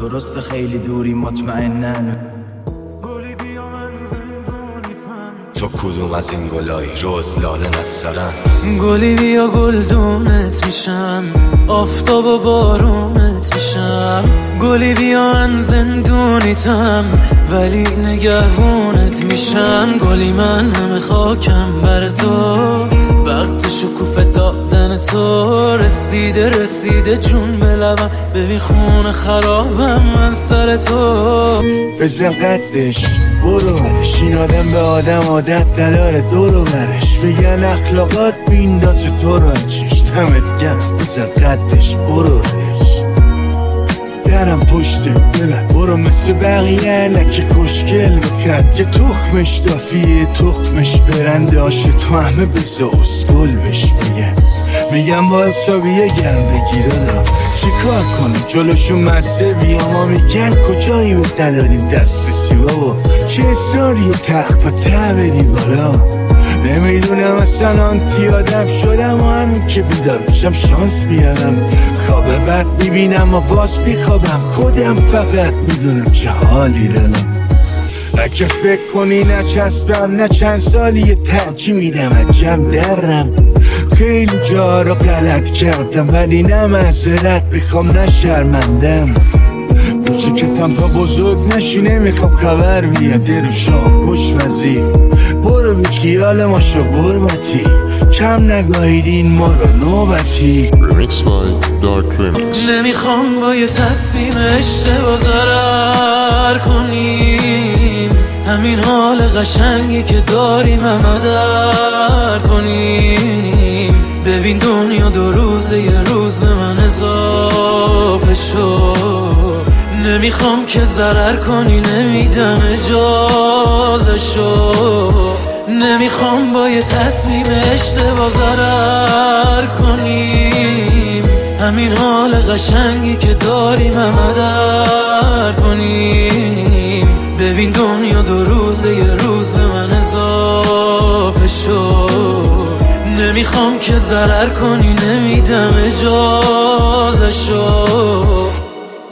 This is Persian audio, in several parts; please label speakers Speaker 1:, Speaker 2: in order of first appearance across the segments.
Speaker 1: درست خیلی دوری مطمئنن.
Speaker 2: تو کدوم از این گلای روز لاله نسترن؟
Speaker 3: گلی بیا گلدونت میشم، آفتاب و بارونت میشم. گلی بیا من زندونیتم ولی نگهونت میشم. گلی من همه خاکم بر تو، وقت شکوفه دادن تو. رسیده جون به لبم، ببین خونه خرابم من سر تو.
Speaker 4: بزن قدش برو برش، این آدم به آدم عادت نداره دورو برش. بگن اخلاقات بینداز تو رو انچش دمت گرم. بزن قدش برو برش، درم پشت ببر برو مثل بقیه نکه خوشگل بکرد که تخمش دافیه تخمش برنده آشه. تو همه بزا اسکل بش میگم با حسابیه گرم بگیر دارم چی کار کنم جلوشون مزه بیا. ما میگن کجایی بود نداریم دسترسی بابا، چه اصراری تخت و ته بری بالا. نمیدونم اصلا آنتی آدم شدم و همین که بیدار میشم شانس بیارم. خواب بد میبینم و باز بیخوابم، خودم فقط میدونم چه حالی دارم. نه که فکر کنی نه چسبم نه چند سالی یه ترجیح میدم عجم درم. خیلی جا رو غلط کردم ولی نه معذرت میخوام نه شرمندم. کوچکتم تا بزرگ نشی نمیخوام خبر بیاد رو شام خوشمزی. برو بی خیال ما شو برمتی، کم نگاهیدین ما رو نوبتی.
Speaker 3: نمیخوام با یه تصمیم اشتباه ضرر کنیم، همین حال قشنگی که داریم همه در کنیم. ببین دنیا دو روزه یه روز به من اضافه شد. نمیخوام که ضرر کنی نمیدم اجازه شد. نمیخوام با یه تصمیم اشتباه ضرر کنیم، همین حال قشنگی که داریم همه در کنیم. ببین دنیا دو روزه یه روز به من اضافه شد. نمیخوام که ضرر کنی نمیدم اجازه شد.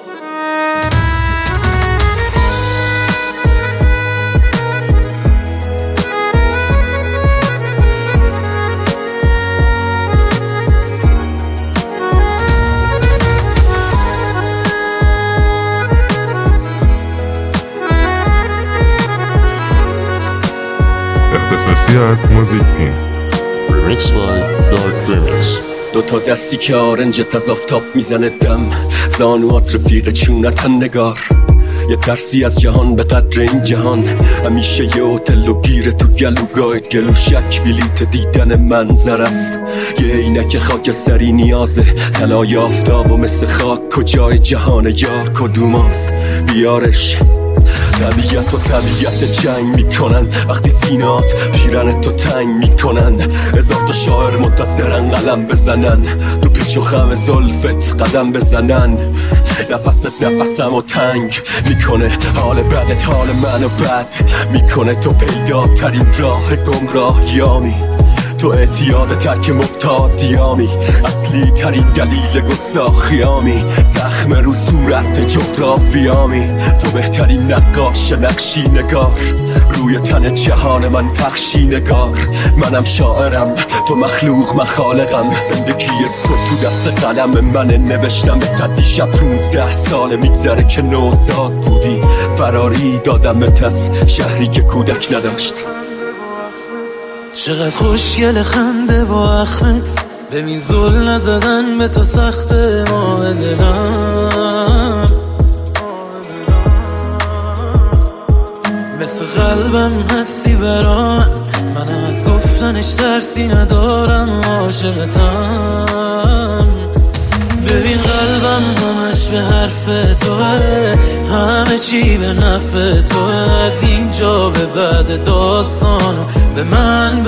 Speaker 5: اختصاصیات موزیک پین ریمیکس بای دارک ریمیکس.
Speaker 6: دوتا دستی که آرنجت از آفتاب میزنه دم، زانوات رفیق چونتن نگار. یه ترسی از جهان به قدر این جهان، همیشه یه هتل و گیره تو گلوگاهت. گلو شک بلیت دیدن منظر است، یه عینک خاکستری نیازه. طلای آفتاب و مثل خاک کجای جهان یار کدوماست بیارش. طبیعت و طبیعت جنگ میکنن وقتی سینات پیرن تو تنگ میکنن. هزار تا شاعر منتظرن قلم بزنن، تو پیچ و خم زلفت قدم بزنن. نفست نفسم و تنگ میکنه، حال بدت حال منو بد میکنه. تو پیدا ترین راه گمراهیامی، تو اعتیاد ترک مبتادیامی، اصلی ترین دلیل گستاخیامی. زخم رو صورت جغرافیامی، تو بهترین نقاش نقشی نگار. روی تن جهان من پخشی نگار. منم شاعرم تو مخلوق مخالقم، زندگی تو دست قلم من نوشتم. به شب 15 ساله میگذره که نوزاد بودی، فراری دادمت از شهری که کودک نداشت.
Speaker 3: چقدر خوشگل خنده با اخمت، ببین زل نزدن به تو سخته. ماه دلم مثل قلبم هستی برام، منم از گفتنش ترسی ندارم. عاشقتم ببین قلبم همش به حرف توه، همه چی به نفع تو، از اینجا به بعد داستانو به من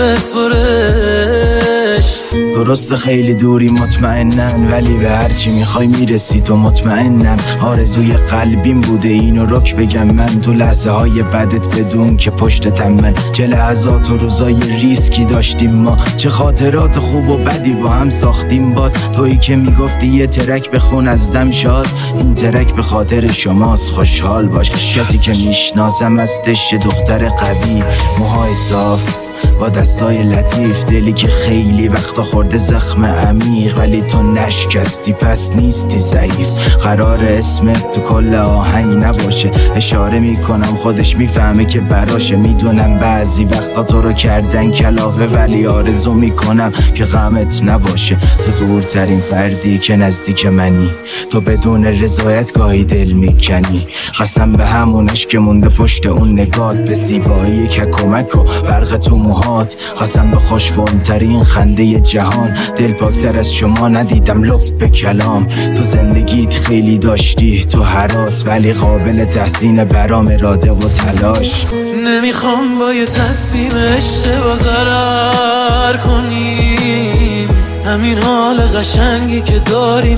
Speaker 3: بسپرش.
Speaker 1: درست خیلی دوری مطمئنن، ولی به هرچی میخوای میرسی تو مطمئنم. آرزوی قلبیم بوده اینو رک بگم من، تو لحظه های بدت بدون که پشتتم من. چه لحظات و روزای ریسکی داشتیم ما، چه خاطرات خوب و بدی با هم ساختیم. باز تویی که میگفتی یه ترک بخون از دم شاد، این ترک به خاطر شماست خوشحال باش. کسی که میشناسم از دشت دختر قوی، موهای صاف با دستای لطیف، دلی که خیلی وقتا خورده زخم عمیق، ولی تو نشکستی پس نیستی ضعیف. قرار اسمت تو کل آهنگ نباشه، اشاره میکنم خودش میفهمه که براشه. میدونم بعضی وقتا تو رو کردن کلافه، ولی آرزو میکنم که غمت نباشه. تو دورترین فردی که نزدیک منی، تو بدون رضایت گاهی دل میکنی. قسم به همونش که مونده پشت اون نگات، به زیبایی که کمک و برق تو موهات. قسم به خوشفونترین خنده جهان، دل پاکتر از شما ندیدم لطف به کلام. تو زندگیت خیلی داشتی تو هراس، ولی قابل تحسین برام اراده و تلاش.
Speaker 3: نمیخوام با یه تصمیم اشتباه ضرر کنیم، همین حال قشنگی که داریم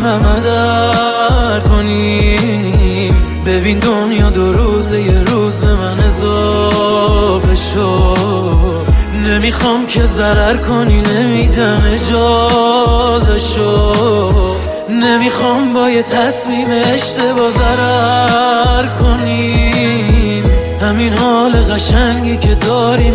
Speaker 3: همه کنیم. ببین دنیا دو روزه، یه روز به من اضافه شد. نمیخوام که ضرر کنی، نمیدم اجازه شو. نمیخوام با یه تصمیم اشتباه ضرر کنیم، همین حال قشنگی که داریم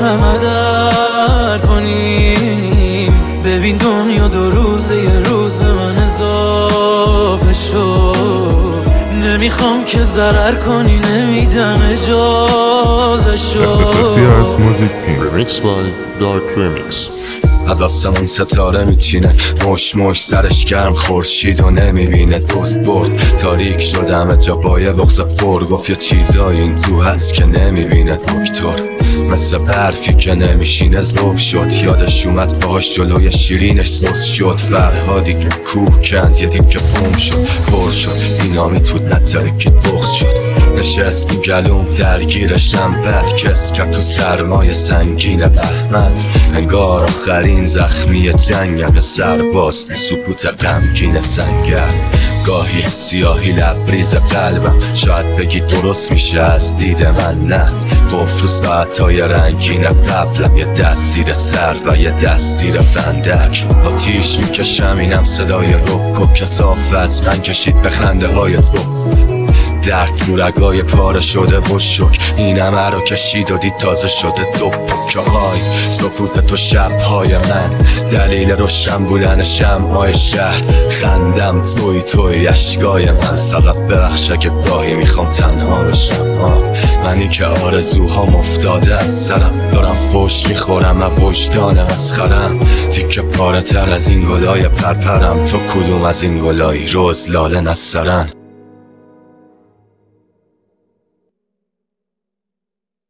Speaker 3: همه کنیم. ببین دنیا دو روزه، یه روز به من اضافه شد. نمیخوام که ضرر کنی، نمیدم اجازه شد.
Speaker 5: Remix by Dark Remix.
Speaker 2: از آسمون ستاره میچینه، مش سرش گرم خورشید و نمیبینه. دوست برد تاریک شد همه جا با یه بغض پر، گفت یه چیزای این تو هست که نمیبینه دکتر. مثل برفی که نمیشینه ذوب شد، یادش اومد باهاش جلوی شیرینش سوز شد. فرهادی که کوه کند یه دیم که پوم شد پر شد، اینا میتود نترکید بغض شد. نشست تو گلوم درگیرشم بد، کس کرد تو سرمای سنگین بهمن. انگار آخرین زخمی جنگم، یه سرباز تو سکوت غمگین سنگر. گاهی سیاهی لبریز قلبم، شاید بگی درست میشه از دید من، نه. قفل و ساعتهای رنگین قبلم، یه دستیر سر و یه دستیر فندک. آتیش میکشم اینم صدای رک که صاف از من کشید به خنده های تو. درد تو رگای پاره شده و شک، این همه رو کشید و دید تازه شده دو پکه های. سکوت تو شبهای من، دلیل روشن بودن شمعای شهر. خندم توی اشکای من، فقط ببخش اگه گاهی میخوام تنها بشم. منی که آرزوهام افتاده از سرم، دارم فوش میخورم و وجدان مسخرم. تیکه پاره تر از این گلای پرپرم، تو کدوم از این گلایی روز لاله نسرن؟